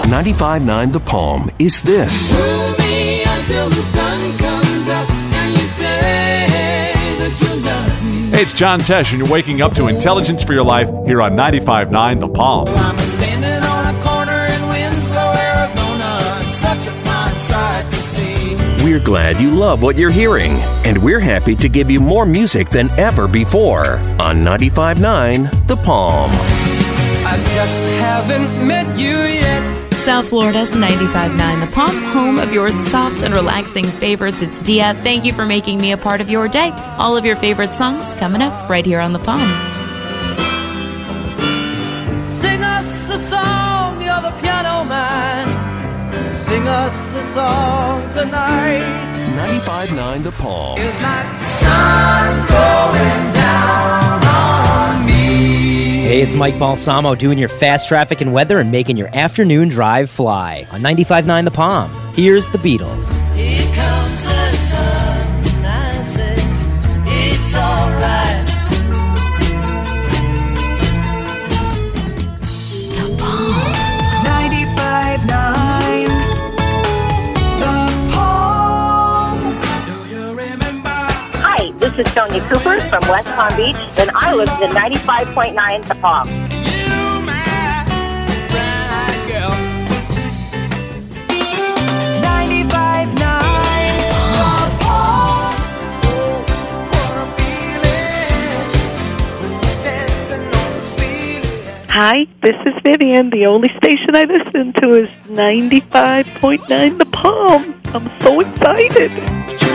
95.9 The Palm is this. Move me until the sun comes up and you say that you love me. Hey, it's John Tesh, and you're waking up to Intelligence for Your Life here on 95.9 The Palm. I'm standing on a corner in Winslow, Arizona. It's such a fine sight to see. We're glad you love what you're hearing, and we're happy to give you more music than ever before on 95.9 The Palm. I just haven't met you yet. South Florida's 95.9 The Palm, home of your soft and relaxing favorites. It's Dia. Thank you for making me a part of your day. All of your favorite songs coming up right here on The Palm. Sing us a song, you're the piano man. Sing us a song tonight. 95.9 The Palm. It's like the sun going down on me. Hey, it's Mike Balsamo doing your fast traffic and weather and making your afternoon drive fly on 95.9 The Palm. Here's the Beatles. Here comes the sun, and I say it's alright. The Palm. 95.9 The Palm. Do you remember? Hi, this is Sonia Cooper from West Palm Beach, and I live in 95.9 The Palm. You my bright girl. 95.9 The Palm. Oh, what a feeling when you're dancing on the ceiling. Hi, this is Vivian. The only station I listen to is 95.9 The Palm. I'm so excited.